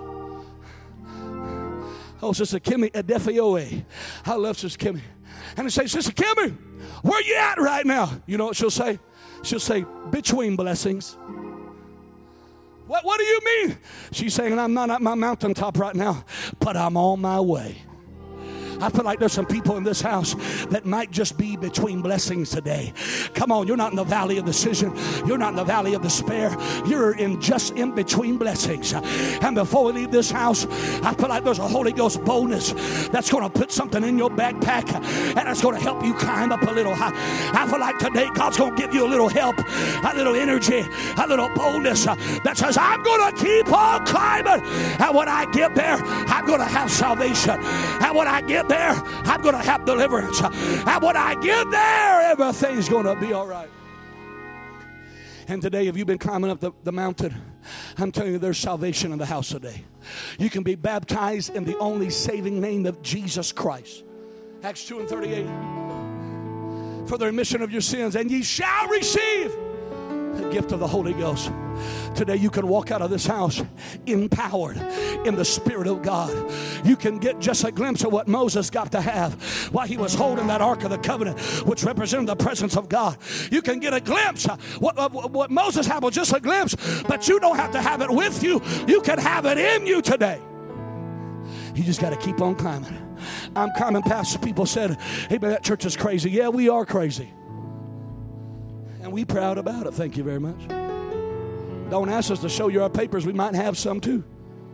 Oh, Sister Kimmy Adefioe. I love Sister Kimmy. And they say, Sister Kimmy, where you at right now? You know what she'll say? She'll say, between blessings. What do you mean? She's saying, I'm not at my mountaintop right now, but I'm on my way. I feel like there's some people in this house that might just be between blessings today. Come on, you're not in the valley of decision. You're not in the valley of despair. You're just in between blessings. And before we leave this house, I feel like there's a Holy Ghost bonus that's going to put something in your backpack, and it's going to help you climb up a little high. I feel like today God's going to give you a little help, a little energy, a little boldness that says, I'm going to keep on climbing. And when I get there, I'm going to have salvation. And when I get there, I'm going to have deliverance. And when I get there, everything's going to be all right. And today, if you've been climbing up the mountain, I'm telling you, there's salvation in the house today. You can be baptized in the only saving name of Jesus Christ. Acts 2:38. For the remission of your sins, and ye shall receive the gift of the Holy Ghost. Today you can walk out of this house empowered in the Spirit of God. You can get just a glimpse of what Moses got to have while he was holding that Ark of the Covenant, which represented the presence of God. You can get a glimpse. What Moses had was just a glimpse, but you don't have to have it with you. You can have it in you today. You just got to keep on climbing. I'm climbing past people said, hey man, that church is crazy. Yeah, we are crazy. And we proud about it. Thank you very much. Don't ask us to show you our papers. We might have some too.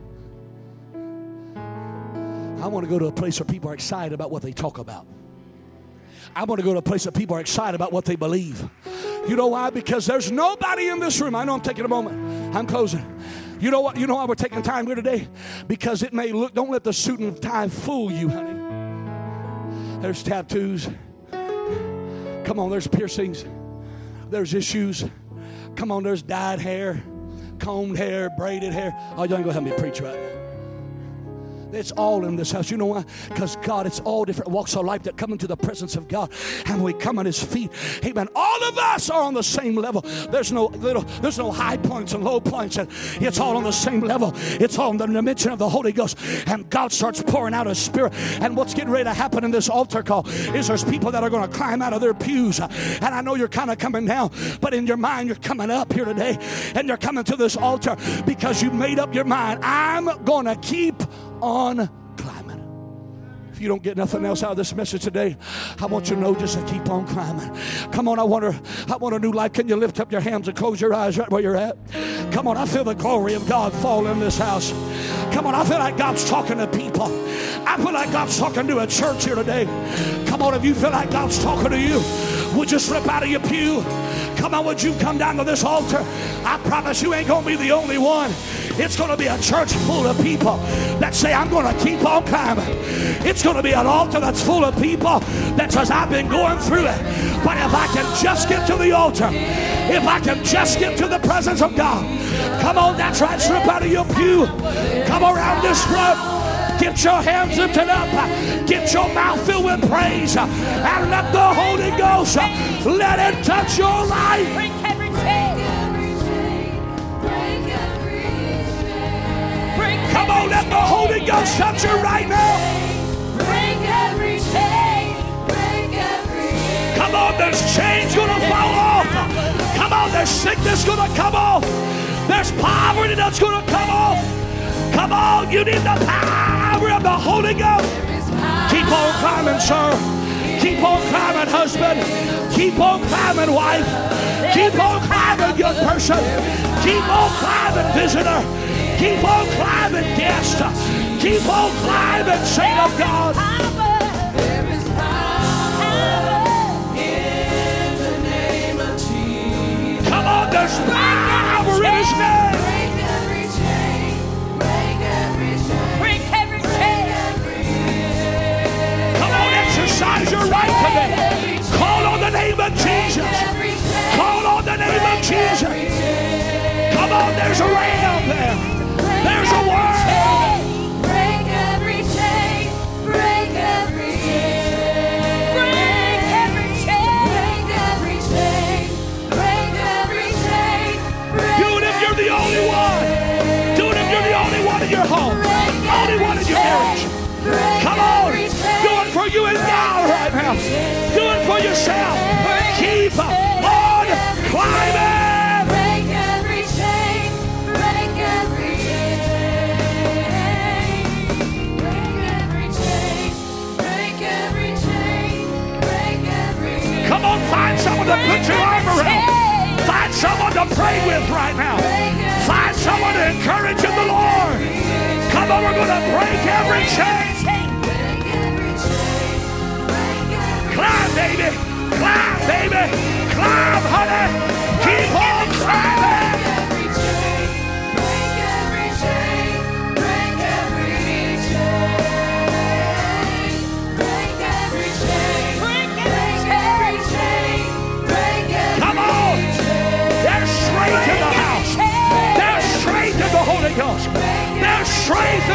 I want to go to a place where people are excited about what they talk about. I want to go to a place where people are excited about what they believe. You know why? Because there's nobody in this room. I know I'm taking a moment. I'm closing. You know what? You know why we're taking time here today? Because it may look, don't let the suit and tie fool you, honey. There's tattoos. Come on, there's piercings. There's issues. Come on, there's dyed hair, combed hair, braided hair. Oh, y'all ain't gonna help me preach right now. It's all in this house. You know why? Because God, it's all different walks of life that come into the presence of God. And when we come at His feet, amen, all of us are on the same level. There's no high points and low points. And it's all on the same level. It's all in the dimension of the Holy Ghost. And God starts pouring out His Spirit. And what's getting ready to happen in this altar call is there's people that are going to climb out of their pews. And I know you're kind of coming down, but in your mind, you're coming up here today. And you're coming to this altar because you made up your mind. I'm going to keep on climbing. If you don't get nothing else out of this message today, I want you to know just to keep on climbing. Come on, I want a new life. Can you lift up your hands and close your eyes right where you're at? Come on, I feel the glory of God fall in this house. Come on, I feel like God's talking to people. I feel like God's talking to a church here today. Come on, if you feel like God's talking to you, would you slip out of your pew? Come on, would you come down to this altar? I promise you ain't going to be the only one. It's going to be a church full of people that say, I'm going to keep on climbing. It's going to be an altar that's full of people that says, I've been going through it, but if I can just get to the altar, if I can just get to the presence of God, come on, that's right, slip out of your pew. Come around this front. Get your hands lifted up. Get your mouth filled with praise. And let the Holy Ghost, let it touch your life. Break every chain. Come on, let the Holy Ghost touch you right now. Break every chain. Break every chain. Come on, there's chains going to fall off. Come on, there's sickness going to come off. There's poverty that's going to come off. Come on, you need the power of the Holy Ghost. Keep on climbing, sir. Keep on climbing, husband. Keep on climbing, wife. Keep on climbing, young person. Keep on climbing, visitor. Keep on climbing, guest. Keep on climbing, saint of God. There is power in the name of Jesus. Come on, there's power in His name. Break every chain. Break every chain. Break every chain. Come on, exercise your right today. Call on the name of Jesus. Call on the name of Jesus. Come on, there's a ram there. There's a word. Break every chain. Break every chain. Break every chain. Break every chain. Break every chain. Do it if you're the only one. Do it if you're the only one in your home. Only one in your marriage. Come on. Do it for you and God right now. Do it for yourself. Keep on climbing. Break every chain. Break every chain. Break every chain. Break every chain. Break every chain. Come on, find someone to put your arm around. Find someone to pray with right now. Find someone to encourage in the Lord. Come on, we're going to break every chain. Break every chain. Break every Climb, baby. Climb, baby. Climb, honey. Keep on climbing. every chain. Break every chain. Break every chain. Break every chain. Break every chain. Break every Come on. There's strength in the house. There's strength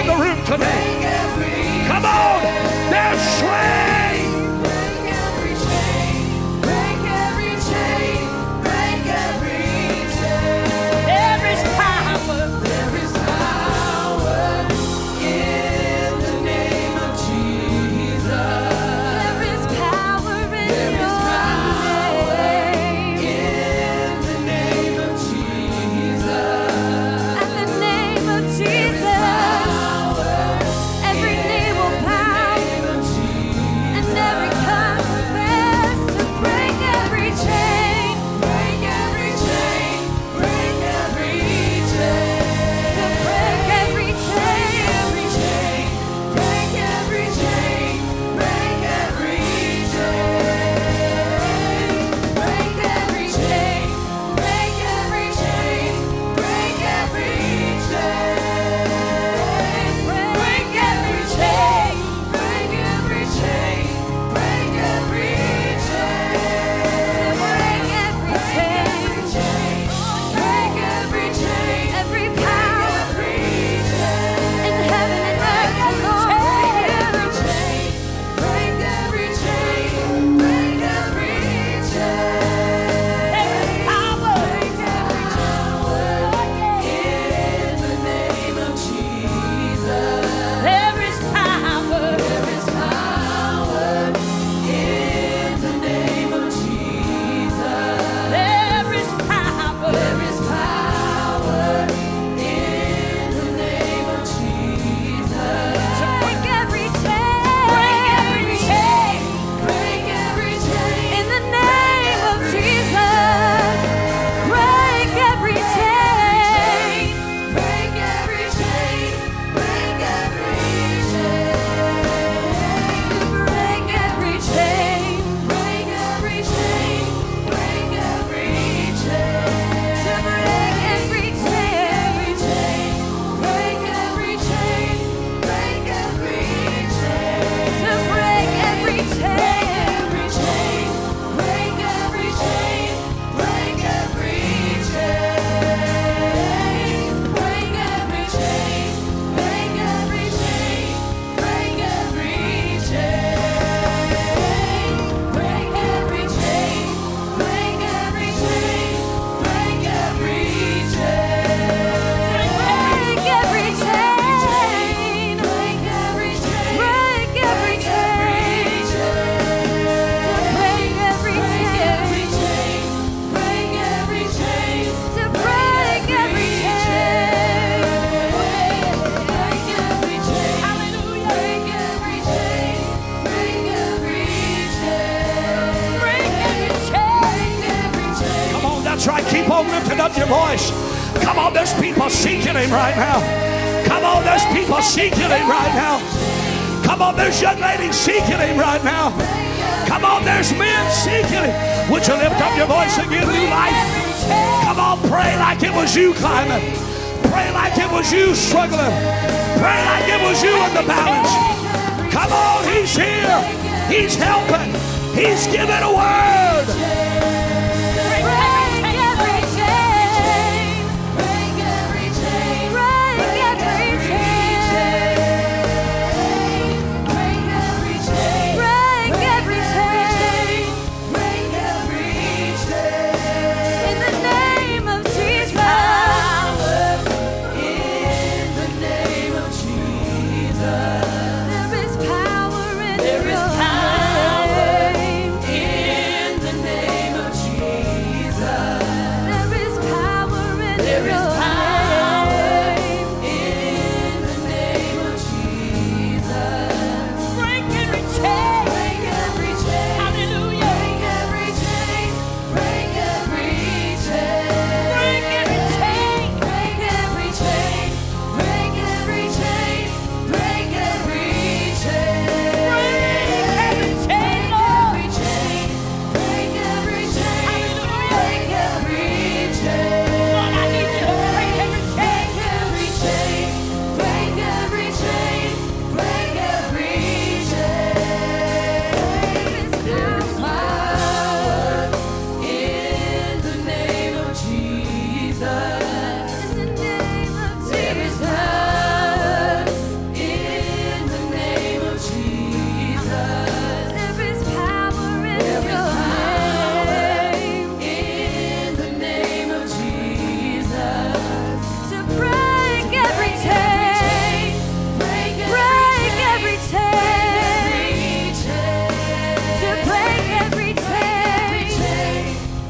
in the room today. Come on, there's strength. Break every chain, break every chain, break every chain. There is power in the name of Jesus. There is power in your name. In the name of Jesus. At the name of Jesus, every knee will bow and every tongue confess to break every chain, break every chain, break every chain, to break every chain, break every chain, break every chain, break every chain, break every chain, break every chain, break every chain, break every chain, break every chain, break every chain, every power in heaven and earth, break every chain, break every chain, break every chain. There is power in the name of Jesus. There is power in the name of Jesus. There is power in the name of Jesus. To break every chain, break every chain, break every chain in the name of Jesus. Break every chain, break every chain, break every chain, break every chain, break every chain, break every chain, to break every chain, break every chain, break every chain, to break every chain, break every chain, break every chain, break every chain, break every chain, break every chain, break every chain, break every chain, break every chain, break every chain, break every chain, break every chain, break every chain, break every chain, to break every chain, break every chain, hallelujah, break every chain, break every chain, break every chain. Come on, that's right. Keep on lifting up your voice. Come on, there's people seeking him right now. Come on, there's people seeking him right now. Come on, there's young ladies seeking him right now. Come on, there's men seeking him. Would you lift up your voice and give new life? Come on, pray like it was you climbing. Pray like it was you struggling. Pray like it was you in the balance. Come on, he's here. He's helping. He's giving a word. Break every chain, break every chain, break every chain, break every chain, break every chain, break every chain. In the name of Jesus, in the name of Jesus, there is power in your name. In the name of Jesus, there is power in your name.